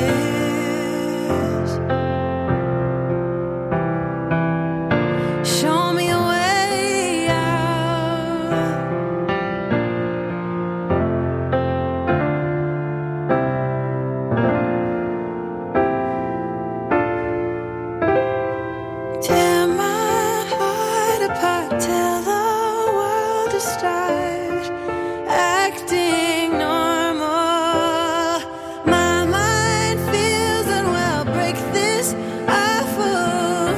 Show me a way out. Tear my heart apart, tell the world to start acting normal. My mind feels unwell, break this awful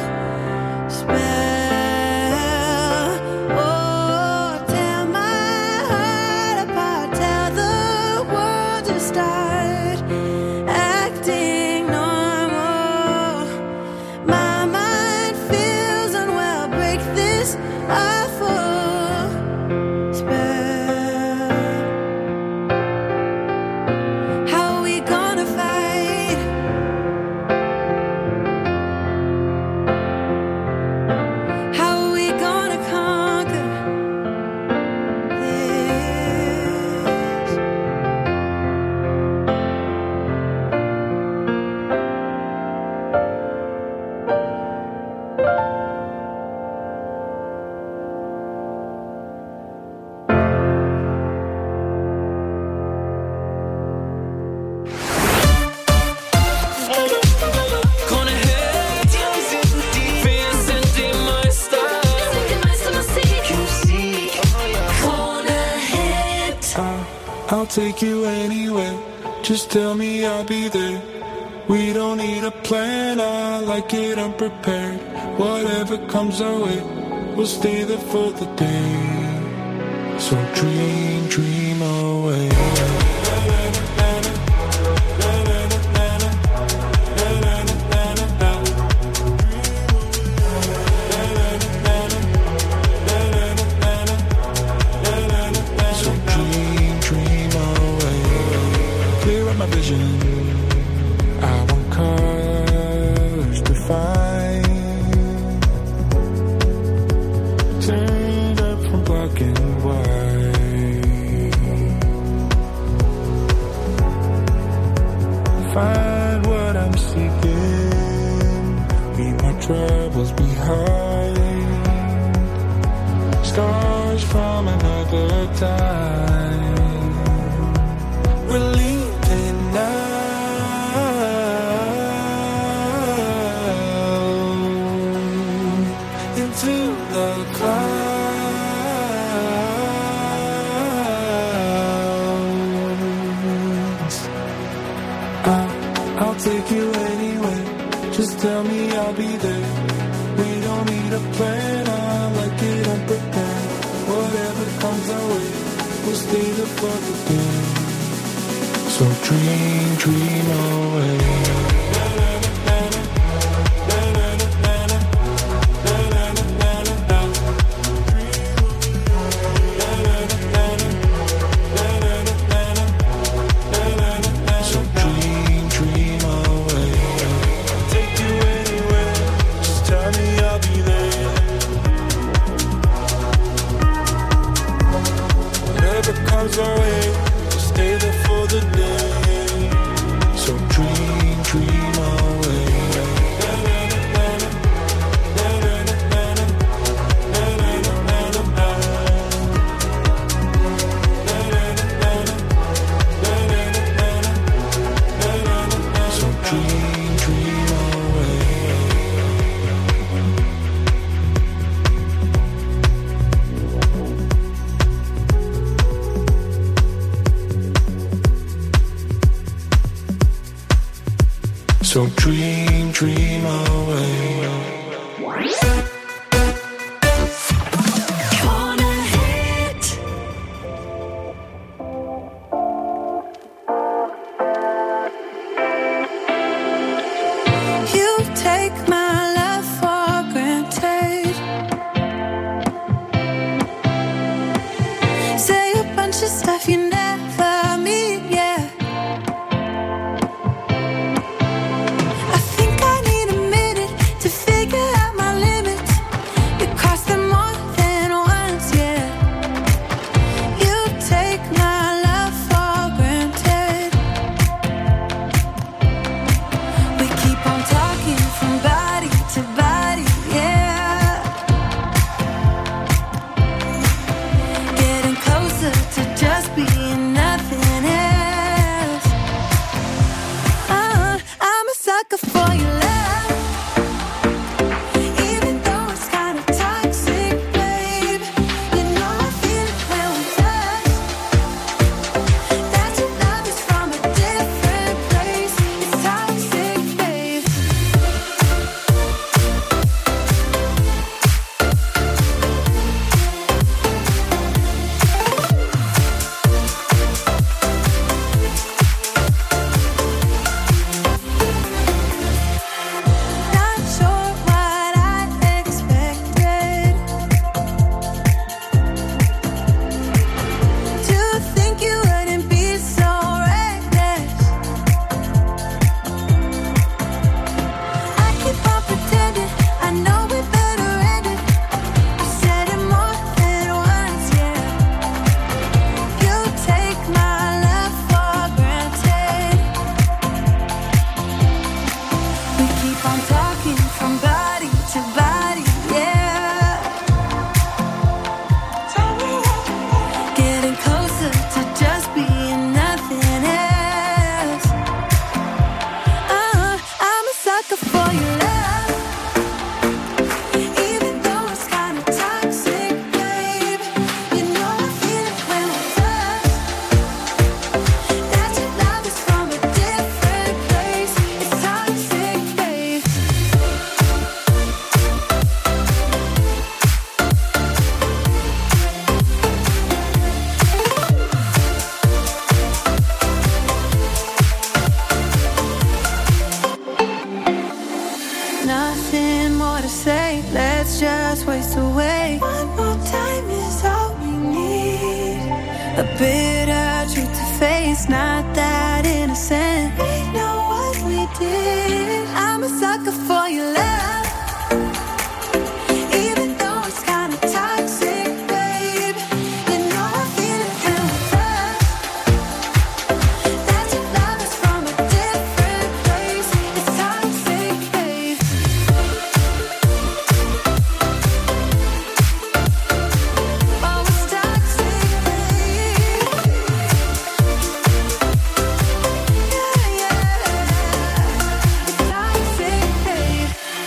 spell. Oh, tear my heart apart, tell the world to start acting normal. My mind feels unwell, break this awful spell. How are we gonna fight? How are we gonna conquer this? Gonna hit, wir sind die Meister. Gonna hit. I'll take you anywhere. Just tell me I'll be there. We don't need a plan. I like it unprepared. Whatever comes our way, we'll stay there for the day. So dream, dream away. So dream, dream away. Clear up my vision. I want colors to find. Turned up from black and white. Find what I'm seeking. Leave my troubles behind. Scars from another time. We're leaving now into the clouds. I'll take you anywhere. Just tell me I'll be there. We don't need a plan. I like it unprepared. Whatever comes our way, we'll stay there for the day. So dream, dream away. So dream, dream away. Take you anywhere. Just tell me I'll be there. Whatever comes our way, just stay there for the day. So dream, dream away. So dream, dream away. So dream, dream away. Gonna hit. You take my love for granted. Say a bunch of stuff you never mean, yeah. I think I need a minute to figure out my limits. sucker for your love. Even though it's kind of toxic, babe. You know I feel it when we touch. That your love is from a different place. It's toxic, babe. Not sure what I expected. To think you wouldn't be so reckless. I keep on pretending I know we better end it. I said it more than once, yeah. You take my love for granted. We keep on talking from body to body, yeah. Getting closer to just being nothing else. I'm a sucker for your love. Even though it's kind of toxic, babe. You know I feel it when we touch. That your love is from a different place. It's toxic, babe. Nothing more to say, let's just waste away. One more time is all we need. A bitter truth to face, not that innocent. We know what we did. I'm a sucker for your love. Even though it's kind of toxic, babe. You know I feel it when we touch. That your love is from a different place. It's toxic, babe. Oh, it's toxic, babe. Yeah, yeah. It's toxic, babe.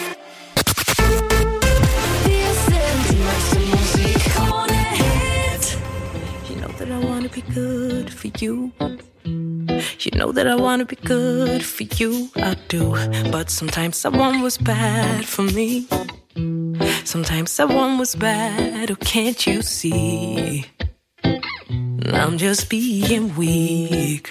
You know that I wanna be good for you. You know that I wanna be good for you, I do. But sometimes someone was bad for me. Sometimes someone was bad, oh can't you see? I'm just being weak.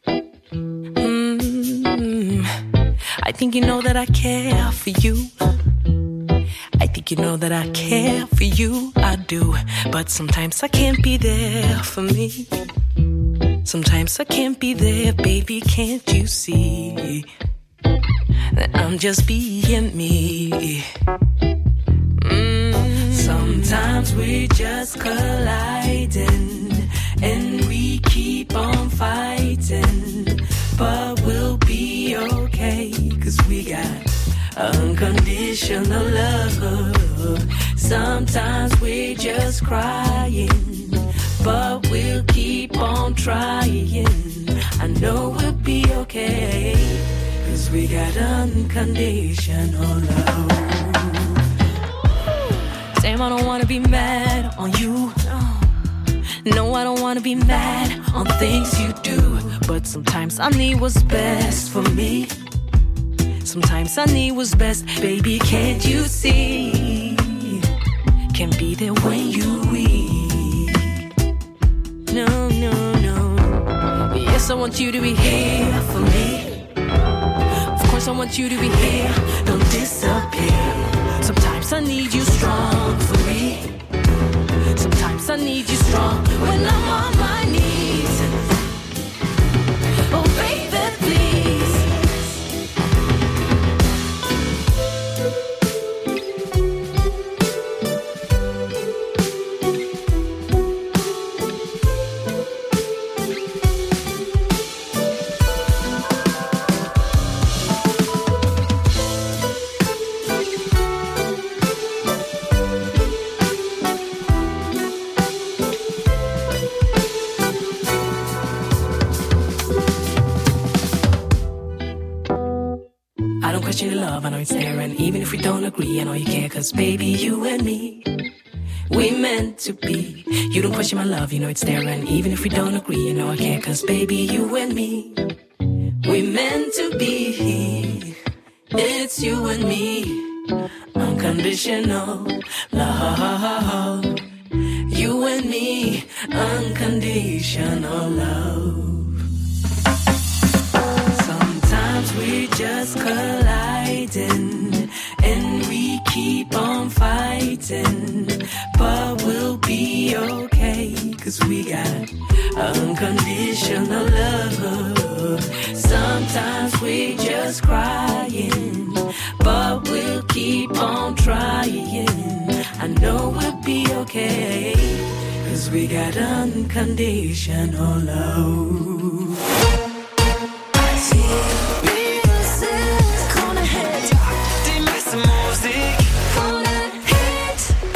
I think you know that I care for you. I think you know that I care for you, I do. But sometimes I can't be there for me. Sometimes I can't be there, baby, can't you see? That I'm just being me. Sometimes we're just colliding and we keep on fighting. But we'll be okay, 'cause we got unconditional love. Sometimes we're just crying, but we'll keep on trying. I know we'll be okay, 'cause we got unconditional love. Damn, I don't wanna be mad on you. No, I don't wanna be mad on things you do. But sometimes I need what's best for me. Sometimes I need what's best, baby, can't you see? Can't be there when you weak. No, no, no. Yes, I want you to be here for me. Of course I want you to be here, don't disappear. Sometimes I need you strong for me. Sometimes I need you strong when I'm on my knees. Oh baby, please. I don't question your love, I know it's there. And even if we don't agree, I know you care. Cause baby, you and me, we meant to be. You don't question my love, you know it's there. And even if we don't agree, you know I care. Cause baby, you and me, we meant to be. It's you and me, unconditional love. You and me, unconditional love. Sometimes we just colliding, and we keep on fighting, but we'll be okay, cause we got unconditional love. Sometimes we just crying, but we'll keep on trying. I know we'll be okay, cause we got unconditional love. I see music, corner hit. Die meiste Musik, corner hit.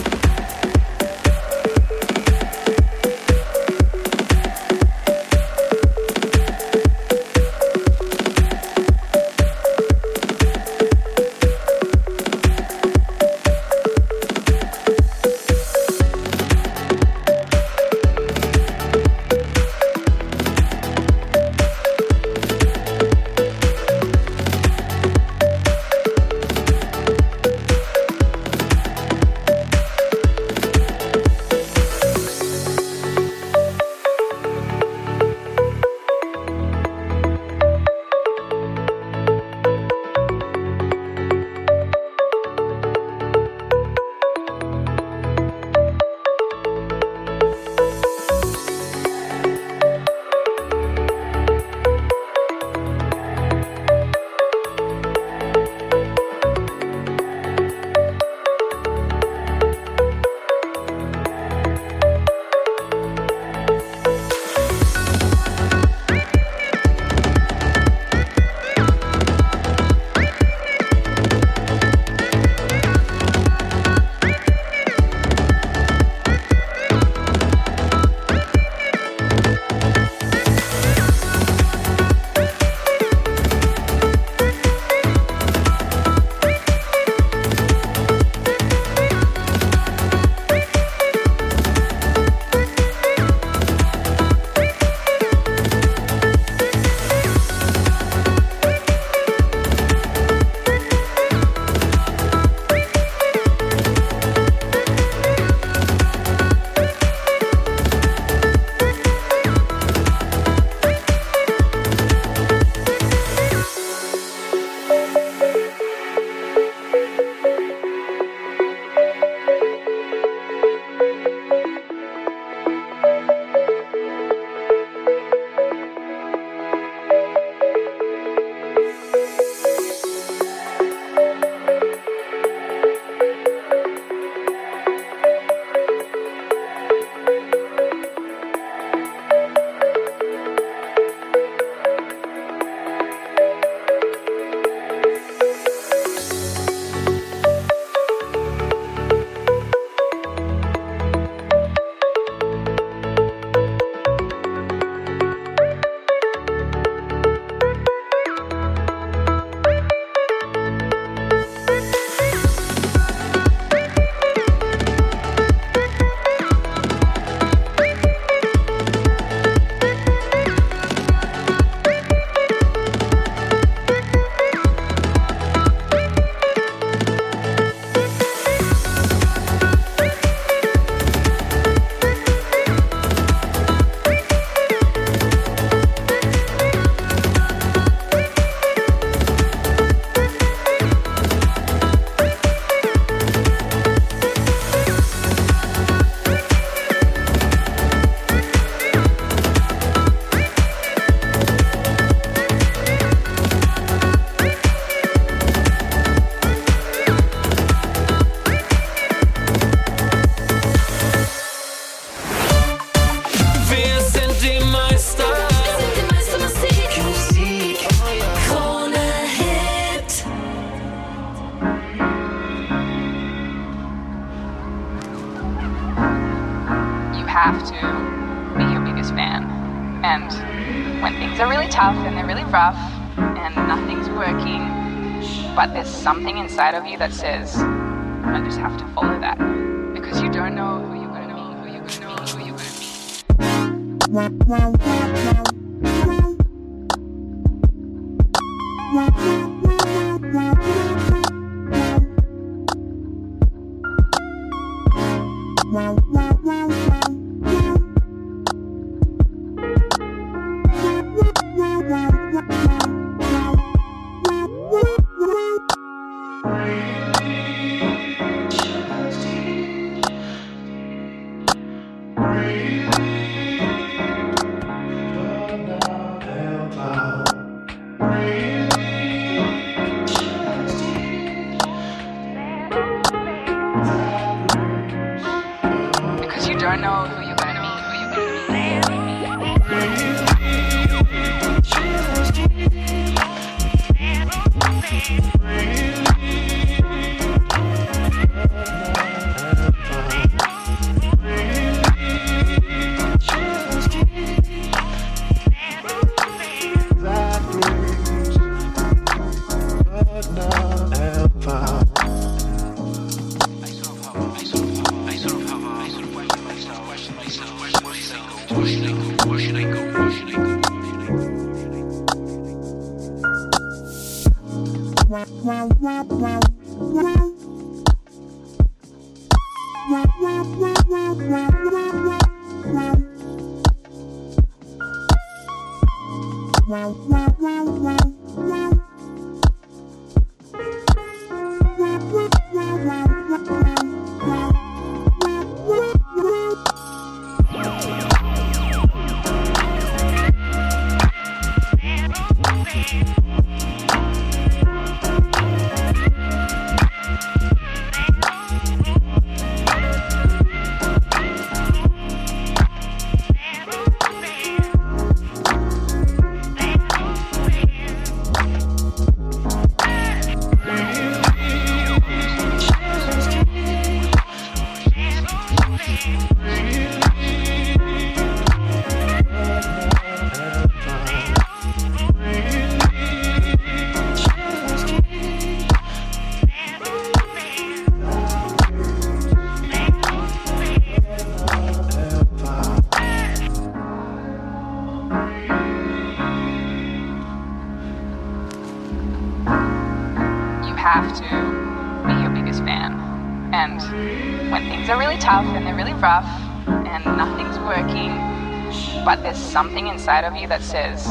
have to be your biggest fan. And when things are really tough and they're really rough and nothing's working, But there's something inside of you that says, I just have to follow that. Because you don't know who you're gonna meet, who you're gonna meet, who you're gonna have to be your biggest fan. And when things are really tough and they're really rough and nothing's working, but there's something inside of you that says,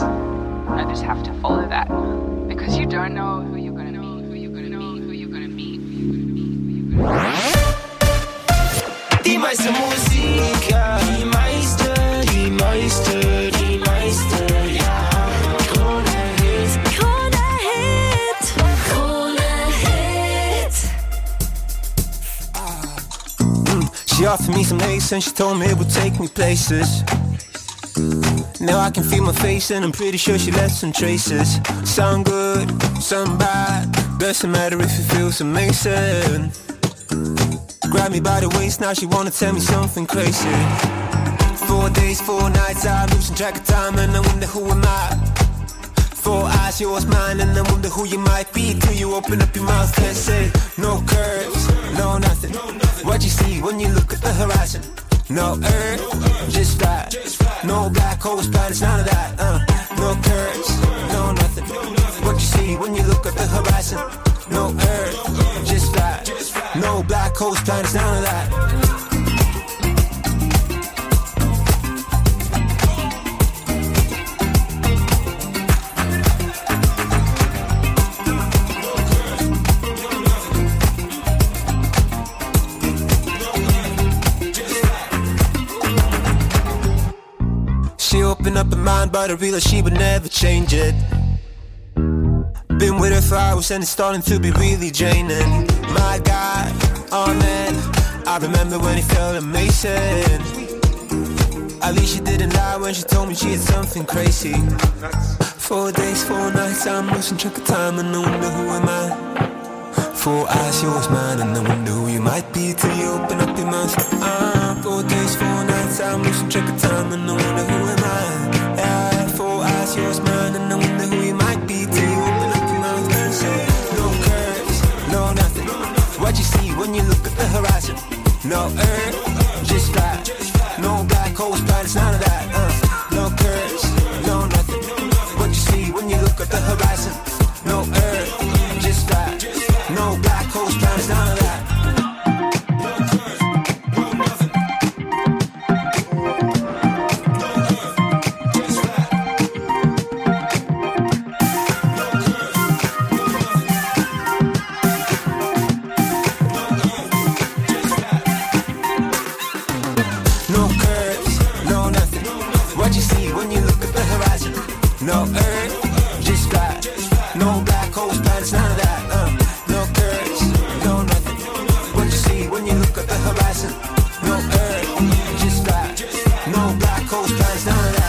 I just have to follow that. Because you don't know who you're gonna meet, who you're gonna meet, who you're gonna meet, who you're gonna meet, who you're gonna meet. Die meiste Musik, ja. Die meiste, die meiste, die meiste, ja. She offered me some lace and she told me it would take me places. Now I can feel my face and I'm pretty sure she left some traces. Some good, some bad, doesn't matter if it feels amazing. Grab me by the waist, now she wanna tell me something crazy. 4 days, 4 nights, I'm losing track of time and I wonder who am I. 4 eyes, yours, mine, and I wonder who you might be till you open up your mouth and say, no curves, no nothing. What you see when you look at the horizon? No earth, just flat. No black holes, planets, none of that. No curves, no nothing. What you see when you look at the horizon? No earth, just flat. No black holes, planets, none of that. She opened up her mind, but I realized she would never change it. Been with her for hours and it's starting to be really draining. My God, oh man, I remember when it felt amazing. At least she didn't lie when she told me she had something crazy. 4 days, 4 nights, I'm losing track of time and I wonder who am I. 4 eyes, yours, mine, and I wonder who you might be till you open up your mouth. 4 days, 4 nights, I'm losing track of time and I wonder who am I. 4 eyes, yours, mine, and I wonder who you might be till you open up your mouth and say, no curves. No earth, just fly. No black holes, planets, none of that. No curves, no nothing. What you see when you look at the horizon. No earth, just fly. No black holes, planets, none of that. No earth, just fly. No black holes, planets, none of that. No curves, no nothing. What you see when you look at the horizon. No earth, just fly. No black holes, planets, none of that.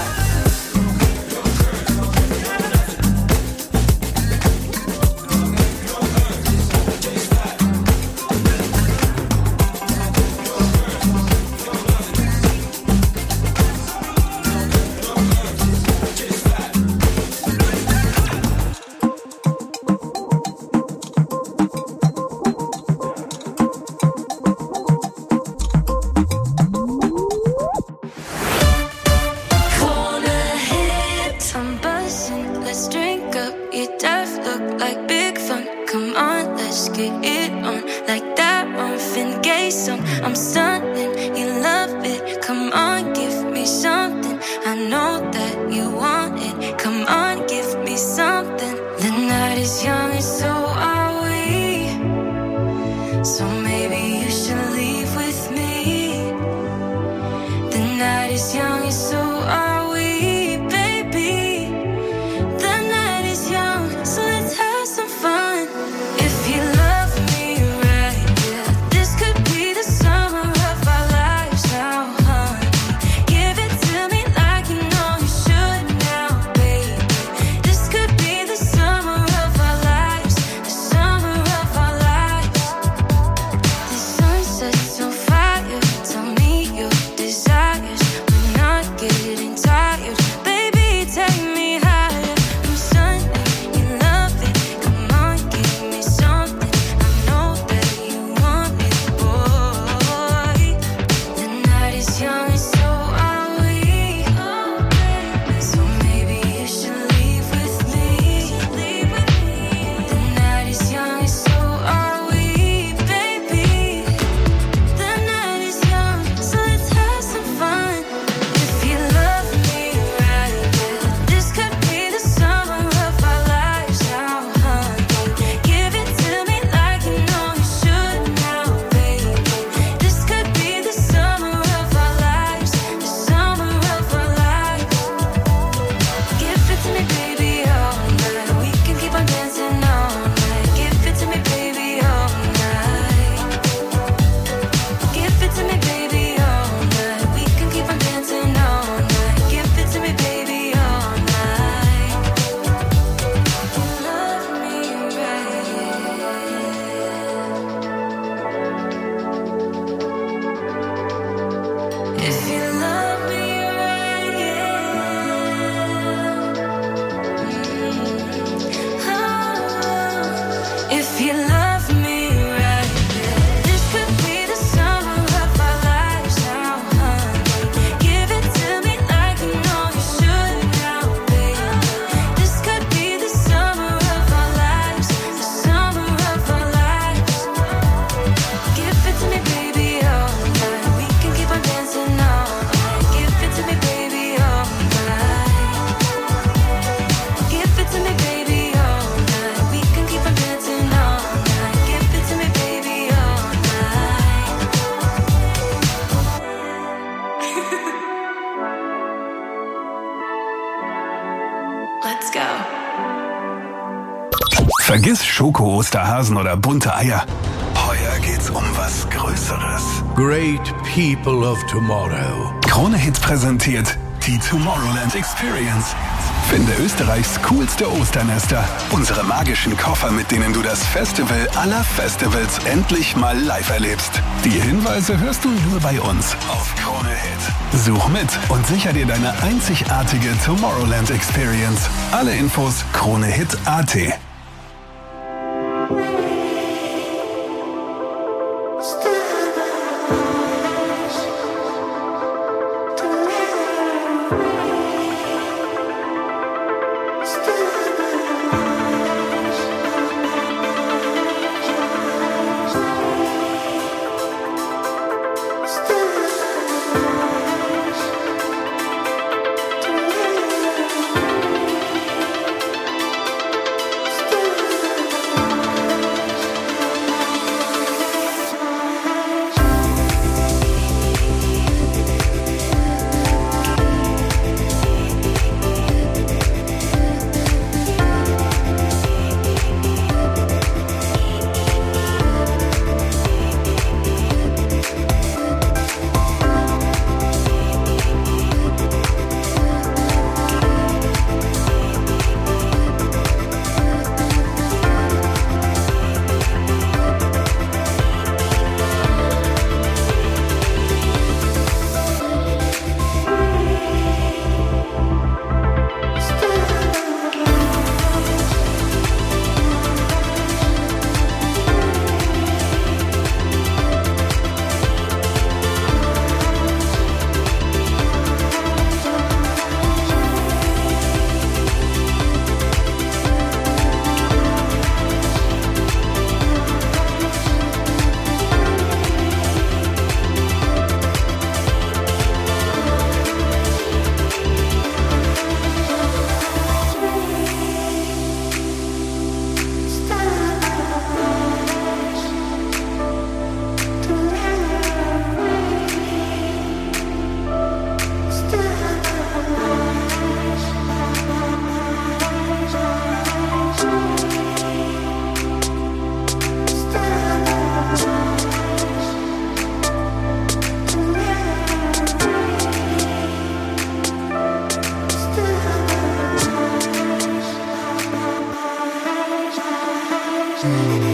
Vergiss Schoko-Osterhasen oder bunte Eier. Heuer geht's um was Größeres. Great people of tomorrow. Krone Hit präsentiert die Tomorrowland Experience. Finde Österreichs coolste Osternester. Unsere magischen Koffer, mit denen du das Festival aller Festivals endlich mal live erlebst. Die Hinweise hörst du nur bei uns auf Krone Hit. Such mit und sicher dir deine einzigartige Tomorrowland Experience. Alle Infos KroneHit.at.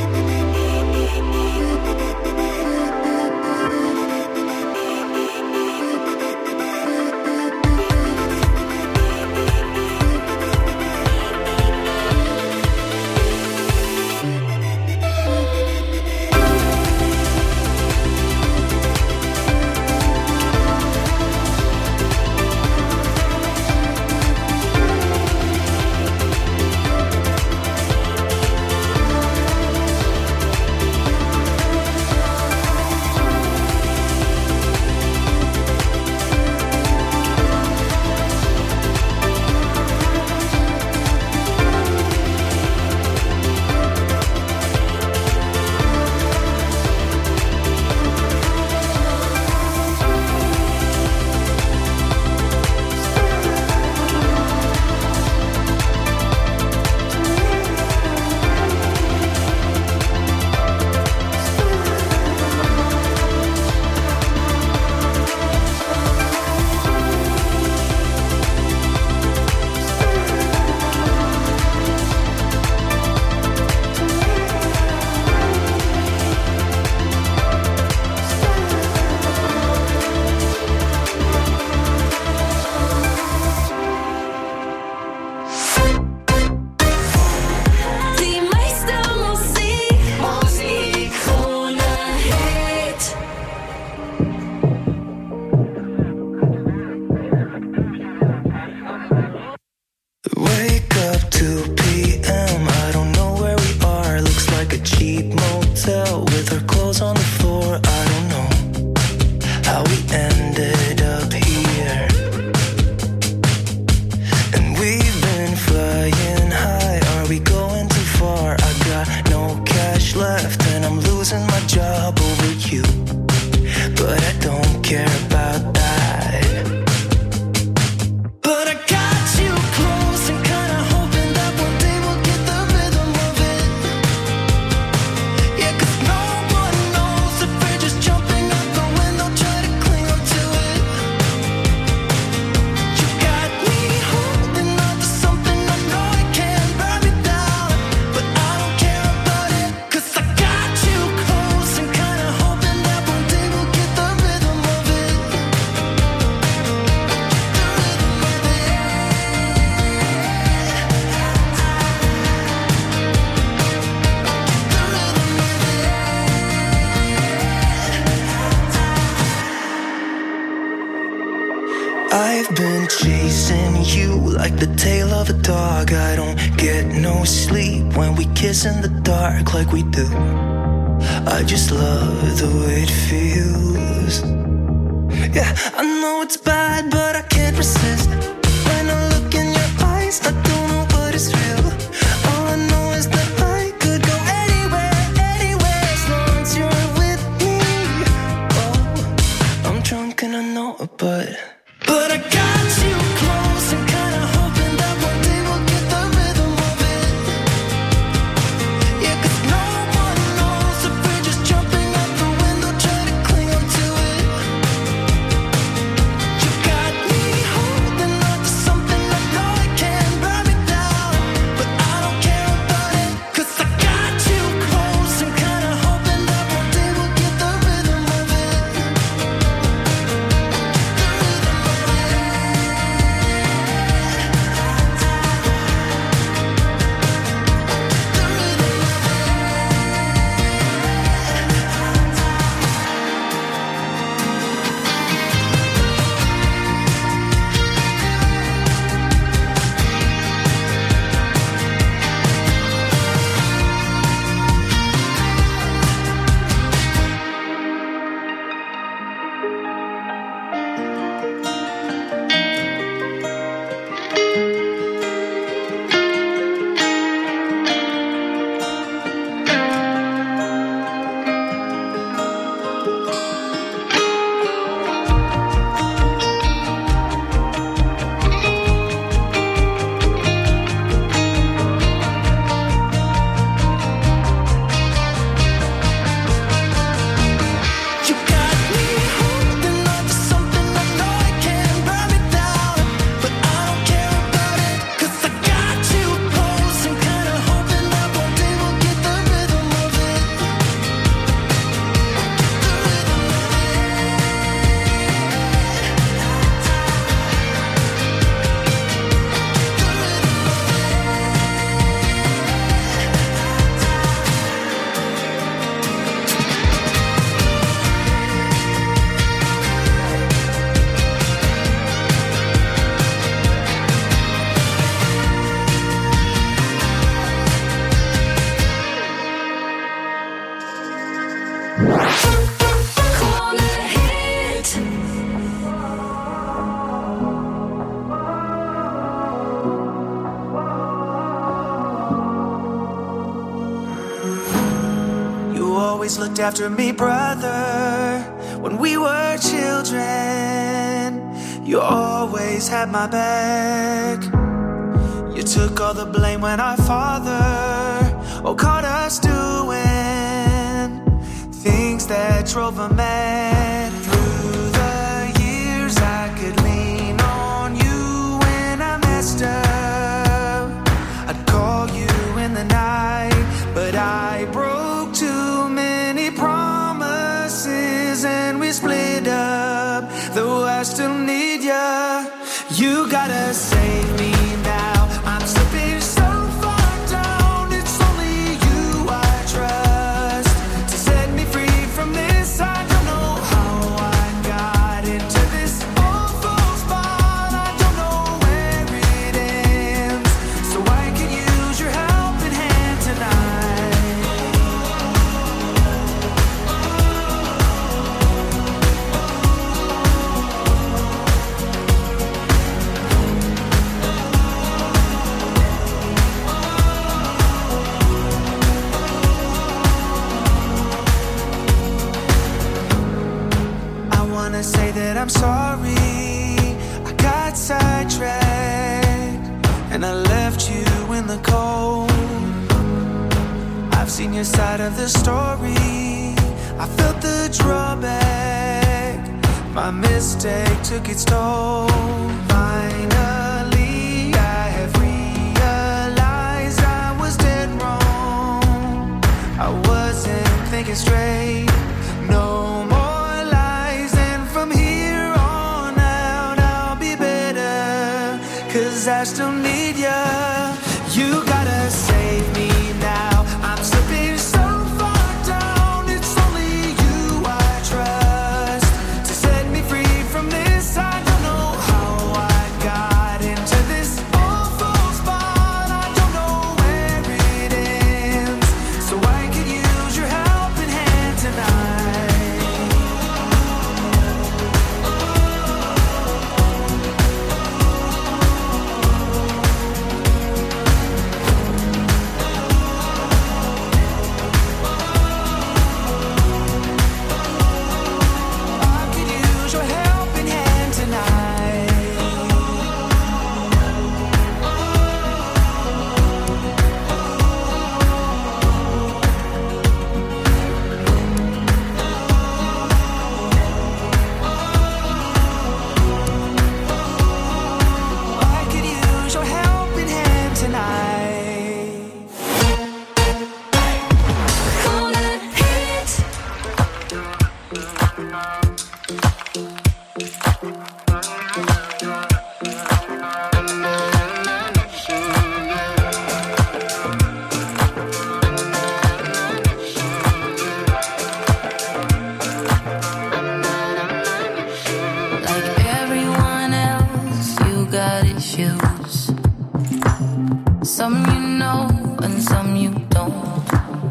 I've been chasing you like the tail of a dog. I don't get no sleep when we kiss in the dark like we do. I just love the way it feels. Yeah, I know it's bad, but I can't resist. When I look in your eyes, I don't know what is real. All I know is that I could go anywhere, anywhere, as long as you're with me. Oh, I'm drunk and I know it, but I got you close and kinda hoping that one day we'll get the rhythm of it. Yeah, 'cause no one knows if we're just jumping out the window, trying to cling on to it. You got me holding on to something I know I can't burn me down, always looked after me, brother. When we were children, you always had my back. You took all the blame when our father caught us doing things that drove him mad. Through the years I could lean on you when I messed up. I'd call you in the night, but I broke too many promises and we split up. Though I still need ya, you gotta save me now. I'm slipping so far down, it's only you I trust to set me free from this. I don't know how I got into this awful spot. I don't know where it ends, so I could use your helping hand tonight. I wanna say that I'm sorry, I got sidetracked and I left you in the cold. I've seen your side of the story, I felt the drawback. My mistake took its toll. Finally, I have realized I was dead wrong. I wasn't thinking straight. No more lies, and from here on out I'll be better, 'cause I still need ya. You gotta save me now. I'm slipping so far down, it's only you I trust to set me free from this. I don't know how I got into this awful spot. I don't know where it ends, so I could use your helping hand tonight. I could use your helping hand tonight. I could use your helping hand tonight. Call it hit. Like everyone else, you got issues. Some you know and some you don't.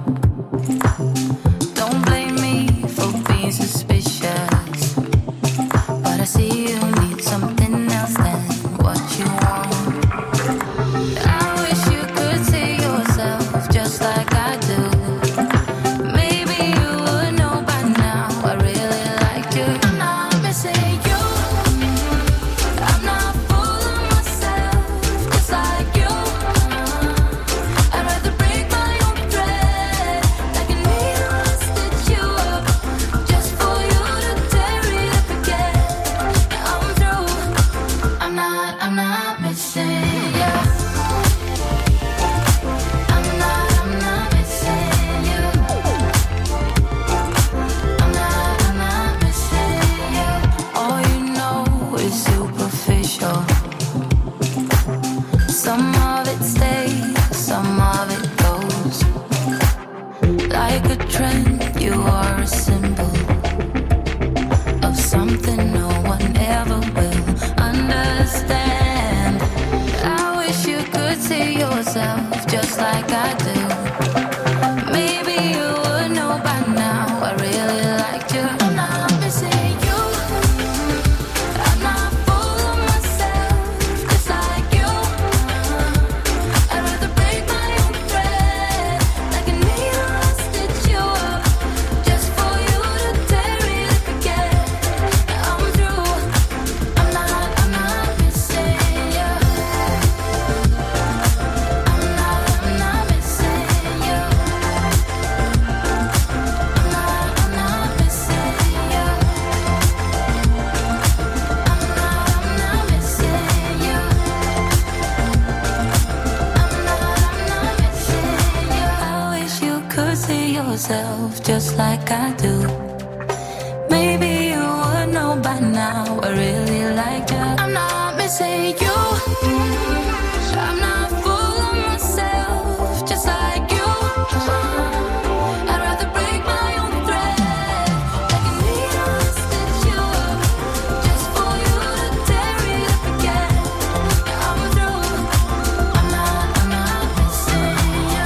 Don't blame me for being suspicious, but I see you need something else than what you want. I wish you could see yourself just like I do. Maybe you would know by now I really liked you. I'm not missing you, I'm not full of myself, just like you. I'd rather break my own thread, like a needle and stitch you up, just for you to tear it up again. I'm through, I'm not missing you. I'm not missing you. I'm not missing you. All you know is superficial. Some of it stays, some of it goes. Like a trend, you are a symbol of something no one ever will understand. I wish you could see yourself just like I do. Maybe you would know by now I really liked you. I'm not missing you, I'm not full of myself, just like you. I'd rather break my own thread, like a needle and stitch you up, yourself just like I do. Maybe you would know by now I really like you. I'm not missing you. I'm not full of myself just like you. I'd rather break my own thread. Like a needle stitch you up just for you to tear it up again. Yeah, I'm through. I'm not missing you.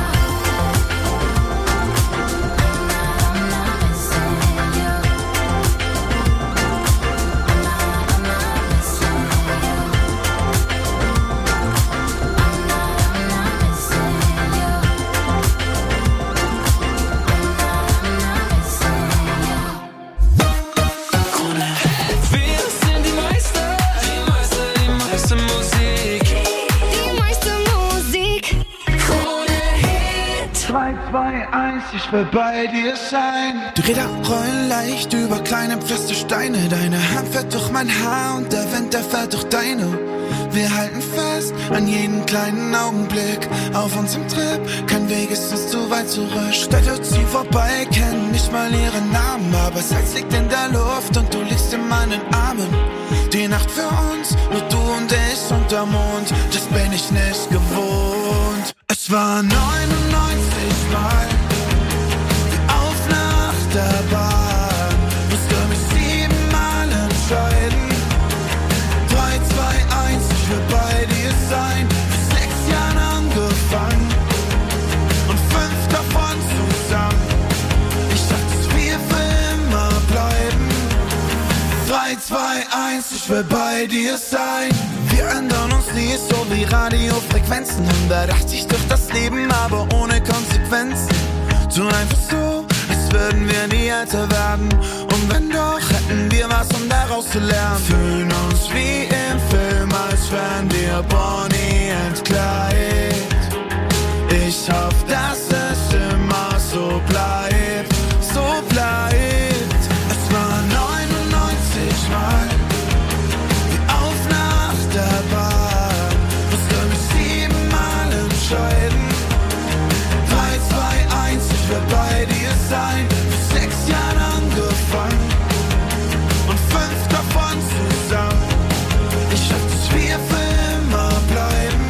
I'm not missing you. Ich will bei dir sein. Die Räder rollen leicht über kleine feste Steine. Deine Hand fährt durch mein Haar und der Wind, der fährt durch deine. Wir halten fest an jeden kleinen Augenblick auf unserem Trip. Kein Weg ist uns zu weit zurück. Städte ziehen vorbei, kennen nicht mal ihren Namen, aber Sex liegt in der Luft und du liegst in meinen Armen. Die Nacht für uns, nur du und ich unter Mond. Das bin ich nicht gewohnt. Es war 99 Mal Bahn, musst du mich 7 Mal entscheiden. 3, 2, 1, ich will bei dir sein. Vor 6 Jahren angefangen und 5 davon zusammen. Ich dachte, dass wir für immer bleiben. 3, 2, 1, ich will bei dir sein. Wir ändern uns nie, so wie Radiofrequenzen. 180 durch das Leben, aber ohne Konsequenzen. So einfach so, würden wir nie älter werden. Und wenn doch, hätten wir was, um daraus zu lernen. Fühlen uns wie im Film, als wären wir Bonnie and Clyde. Ich hoffe, dass es immer so bleibt, so bleibt. Es war 99 Mal wie auf einer Achterbahn. Musste mich 7 Mal entscheiden. 3, 2, 1, ich will bei dir sein. Vor 6 Jahren angefangen und 5 davon zusammen. Ich hoffe, dass wir für immer bleiben.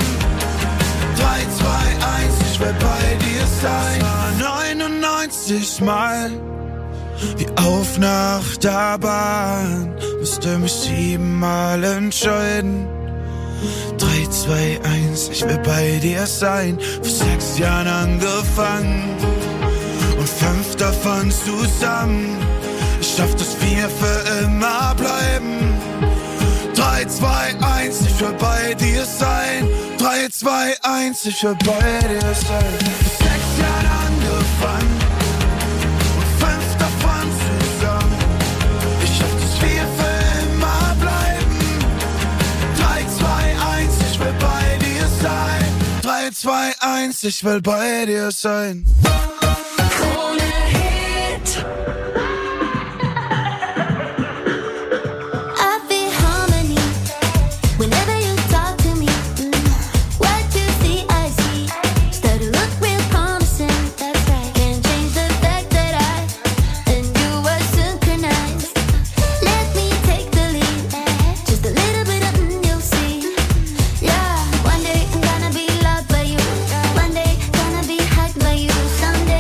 3, 2, 1, ich will bei dir sein. Es war 99 Mal wie auf einer Achterbahn. Musste mich 7 Mal entscheiden. 3, 2, 1, ich will bei dir sein. Vor 6 Jahren angefangen und 5 davon zusammen. Ich hoffe, dass wir für immer bleiben. 3, 2, 1, ich will bei dir sein. 3, 2, 1, ich will bei dir sein. Vor 6 Jahren angefangen und 5 davon zusammen. Ich hoffe, dass wir für immer bleiben. 3, 2, 1, ich will bei dir sein. 3, 2, 1, ich will bei dir sein. Someday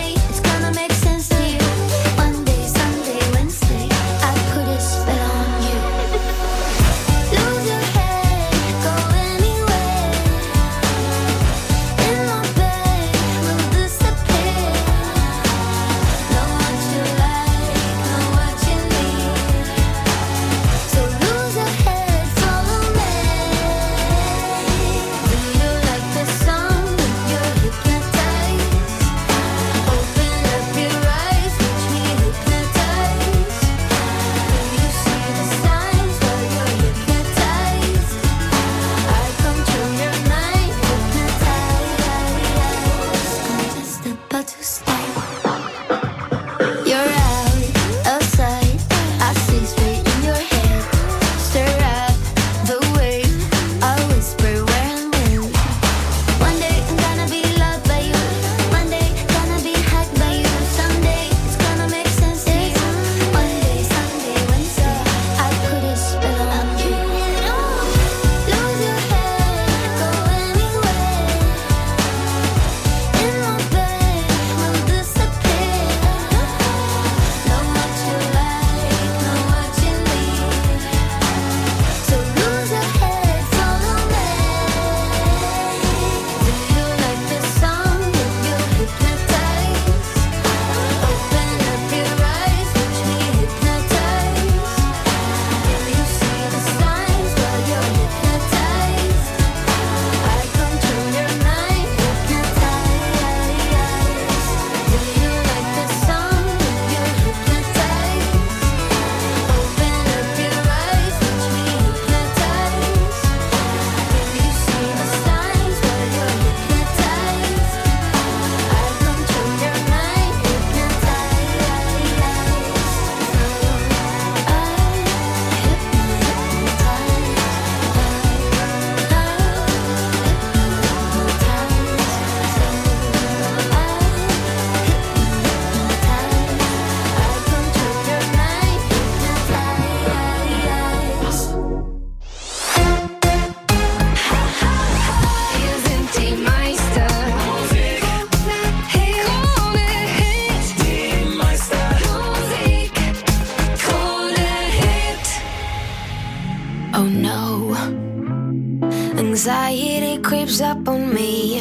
Anxiety creeps up on me.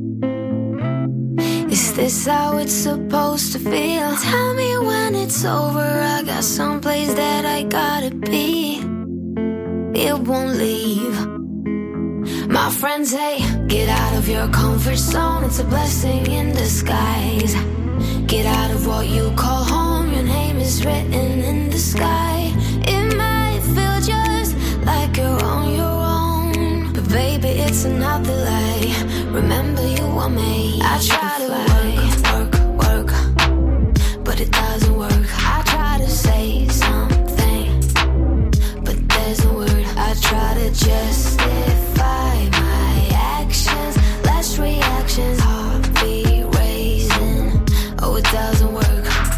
Is this how it's supposed to feel? Tell me when it's over. I got someplace that I gotta be. It won't leave. My friends say, get out of your comfort zone. It's a blessing in disguise. Get out of what you call home. Your name is written in the sky. It might feel just like you're on your own, but baby, it's another lie. Remember you were made. I try to work, but it doesn't work. I try to say something, but there's no word. I try to justify my actions. Less reactions, heartbeat raising. Oh, it doesn't work.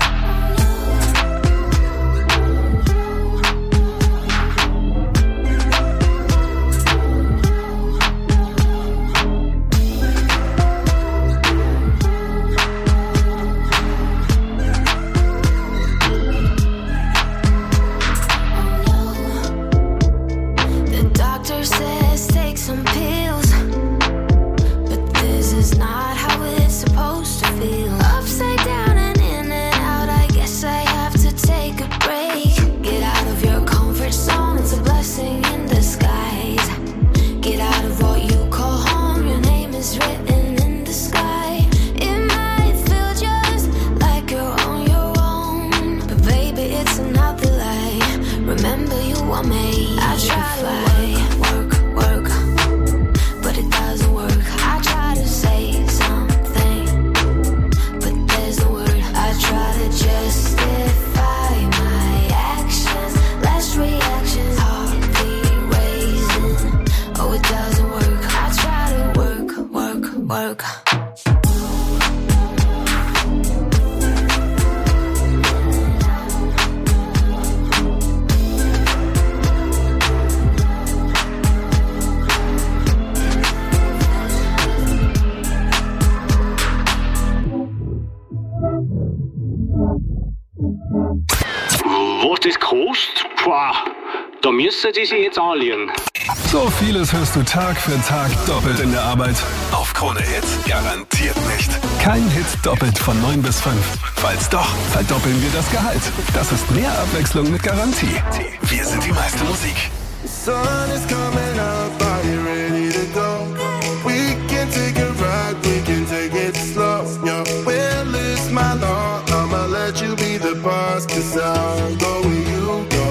Da müssen Sie sich jetzt anlegen. So vieles hörst du Tag für Tag doppelt in der Arbeit. Auf Krone Hit garantiert nicht. Kein Hit doppelt von 9 bis 5. Falls doch, verdoppeln wir das Gehalt. Das ist mehr Abwechslung mit Garantie. Wir sind die meiste Musik. The sun is coming up, are you ready to go? We can take a ride, we can take it slow. Your will is my law, I'ma let you be the boss, 'cause I'll go where you go.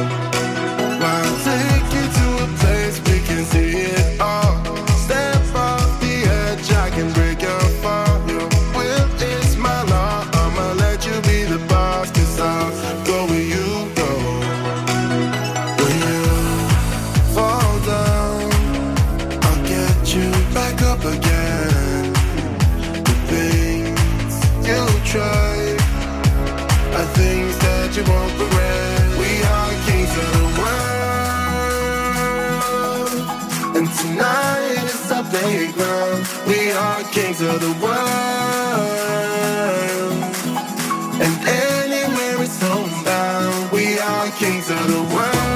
I'll take you to a place we can see it all. Step off the edge, I can break your fall. Your will is my law, I'ma let you be the boss, 'cause I'll go where you go. When you fall down, I'll get you back up again. The things you try are things that you won't regret. We are kings of the world, and tonight is our playground. We are kings of the world, and anywhere it's homebound. We are kings of the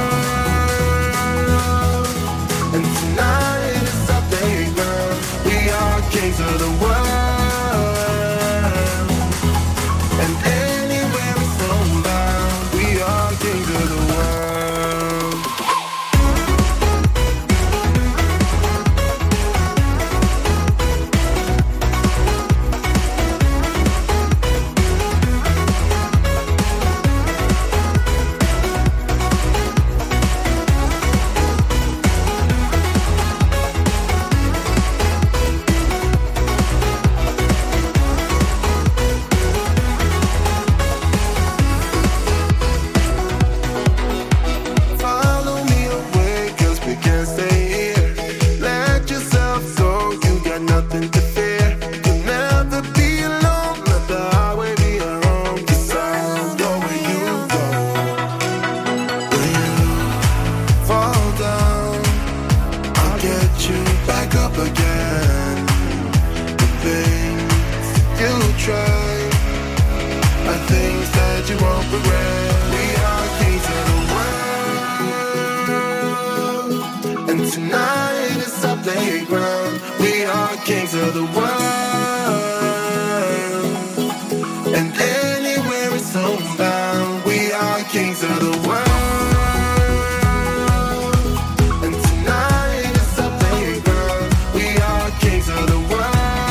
world, and tonight is our playground. We are kings of the world, and anywhere it's homebound. We are kings of the world. Follow me away, 'cause we can't stay here. Let yourself go, you got nothing to fear. You'll never be alone, let the highway be your home, 'cause I'll go where you go. When you fall down, I'll get you back up again. The things you try are things that you won't regret. We are kings of the world, and tonight is our kings of the world, and anywhere it's homebound, we are kings of the world. And tonight is our playground, we are kings of the world.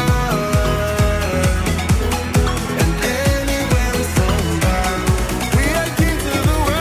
And anywhere it's homebound, we are kings of the world.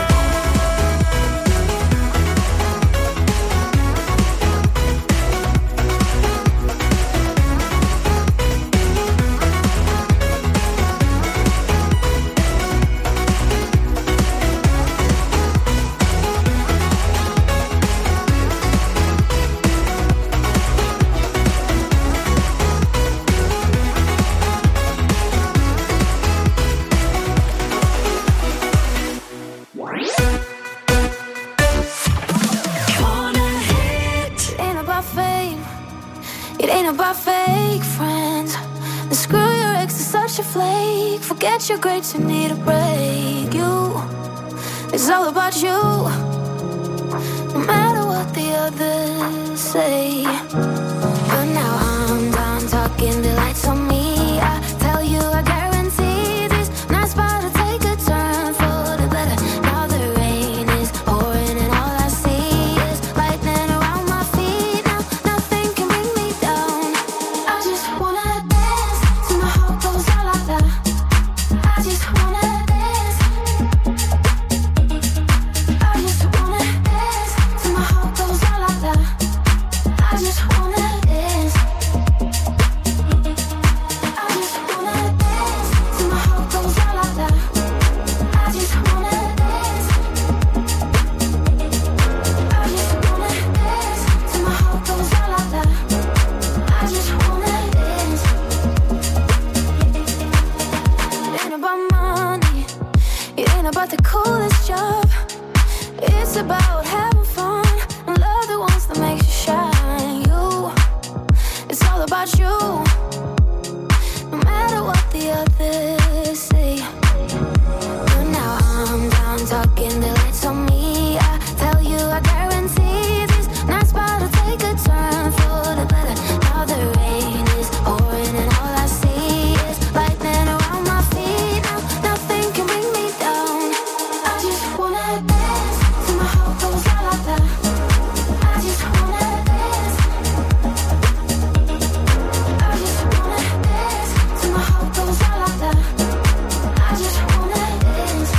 Forget your grades, you need a break. It's all about you, no matter what the others say. But now I'm done talking, the lights on me. I tell you, I guarantee this night's about to take a turn for the better. Now the rain is pouring and all I see is lightning around my feet. Now nothing can bring me down. I just wanna dance till my heart goes out like that. I just wanna dance. I just wanna dance till my heart goes out like that. I just wanna dance. I just wanna dance till my heart goes out like that. I just wanna dance. I just wanna dance till my heart goes out like that. I just wanna dance. It ain't about money, it ain't about the coolest job. It's about having fun and love the ones that makes you shine. It's all about you, no matter what the others say. But now I'm done talking, the lights on me. I tell you, I guarantee this night's about to take a turn for the better. Now the rain is pouring and all I see is lightning around my feet. Now nothing can bring me down. I just wanna dance till my heart goes out like that. I just wanna dance. I just wanna dance till my heart goes out like that. I just wanna dance.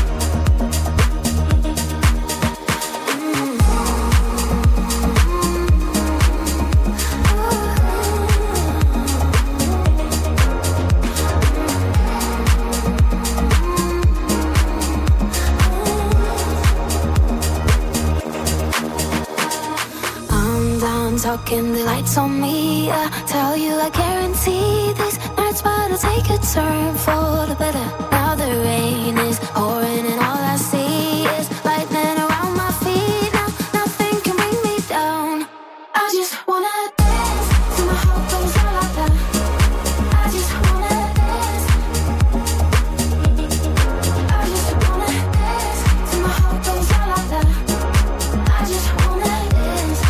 I'm done talking, the lights on me. I tell you, I guarantee this night's about to take a turn for the better. Now the rain is pouring and all I see is lightning around my feet. Now nothing can bring me down. I just wanna dance till my heart goes out like that. I just wanna dance. I just wanna dance till my heart goes out like that. I just wanna dance.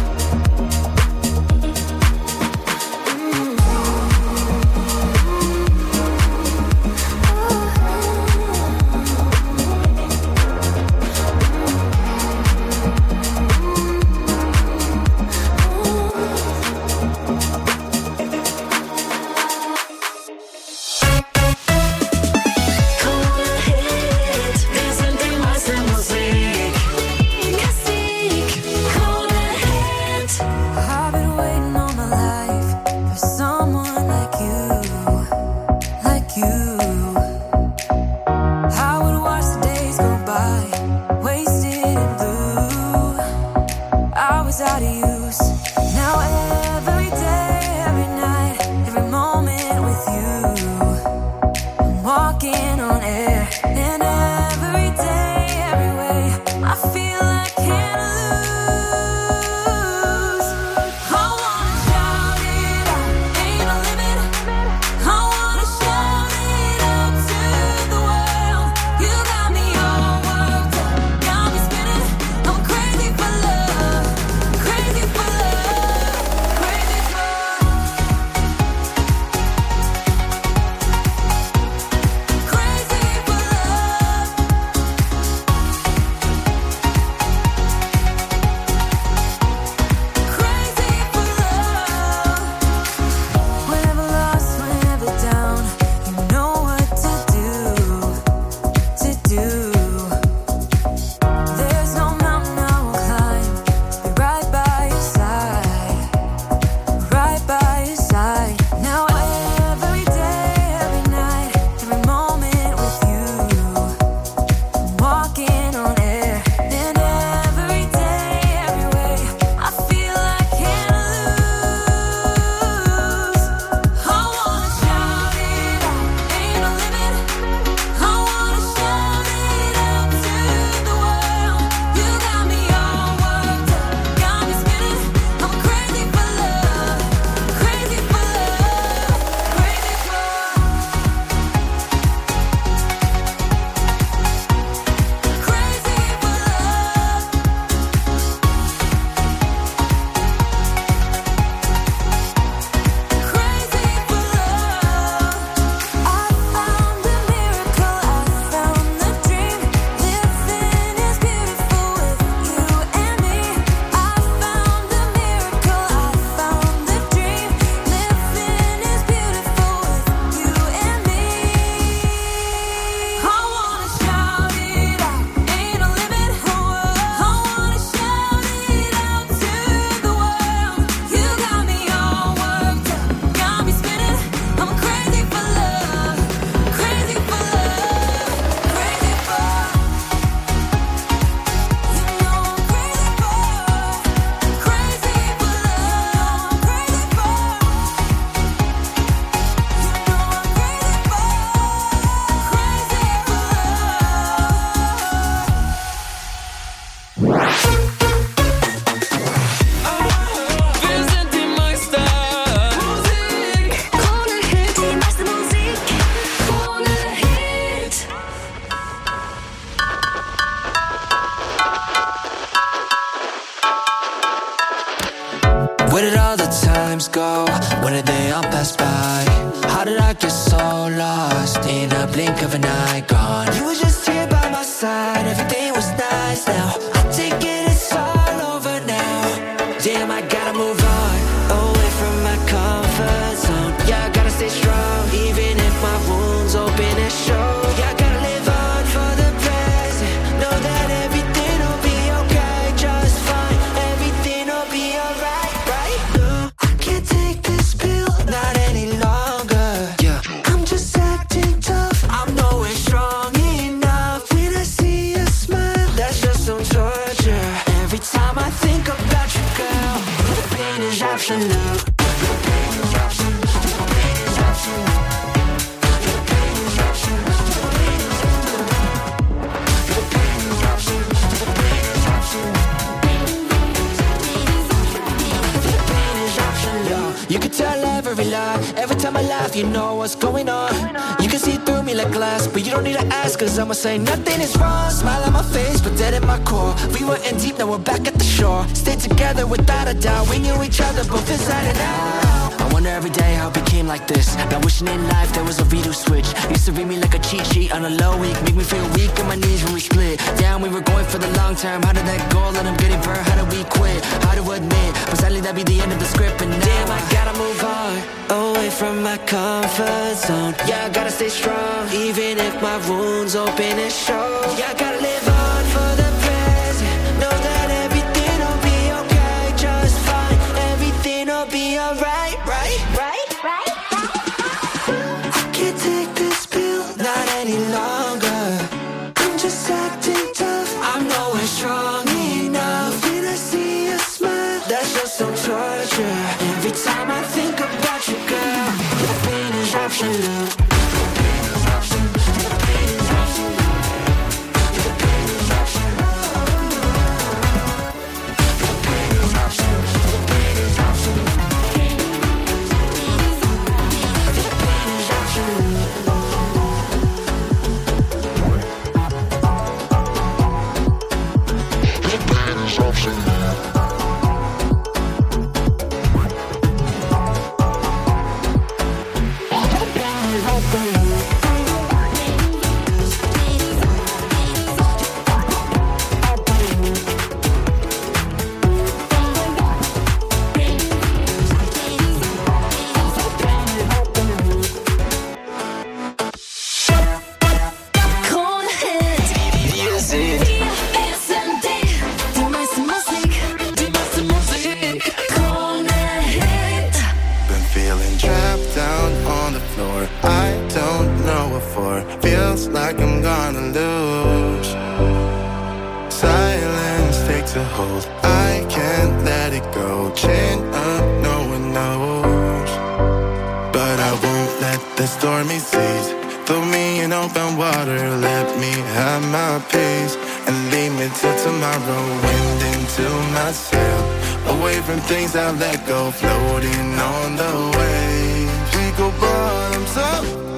do. There's no mountain I won't climb to be right by your side, right by your side. Now every day, every night, every moment with you, I'm walking on air. And every day, every way, I feel I can't lose. I wanna shout it out, ain't no limit. I wanna shout it out to the world. You got me all worked up, got me spinning. I'm crazy for love, crazy for love, crazy for Where did all the times go? When did they all pass by? How did I get so lost in a blink of an eye? Gone. You were just here by my side. Everything was nice now. I take it, it's all over now. Damn, I gotta move on, away from my comfort zone. Yeah, I gotta stay strong, even if my wounds open and show. Yeah, I gotta live on for the present. Know that everything will be okay, just fine. Everything will be alright, right? No, I can't take this pill, not any longer. Yeah, I'm just acting tough. I'm nowhere strong enough. When I see a smile, that's just some torture. Every time I think about you, girl, the pain is absolute. You can tell every lie, every time I laugh, you know what's going on. You can see through me like glass, but you don't need to ask, cause I'ma say nothing is wrong. Smile on my face, but dead at my core. We were in deep, now we're back at the shore. Stay together without a doubt, we knew each other both inside and out. I wonder every day how it became like this. Not wishing in life there was a redo switch. Used to read me like a cheat sheet on a low week. Make me feel weak on my knees when we split. Down, we were going for the long term. How did that go? Let them get it burned. How did we quit? How to admit, but sadly that'd be the end of the script. And now damn, I gotta move on, away from my comfort zone. Yeah, I gotta stay strong, even if my wounds open and show. Yeah, I gotta live on for the present. Know that everything will be okay, just fine. Everything will be alright, right, right, right, right. I can't take this pill, not any longer. I'm just acting tough, I'm nowhere strong enough. When I see a smile, that's just some torture. Every time I think about you, girl, the pain is absolute. The pain stormy seas. Throw me in open water, let me have my peace, and leave me till tomorrow. Wind into my sail, away from things I let go, floating on the waves. We go bottoms up,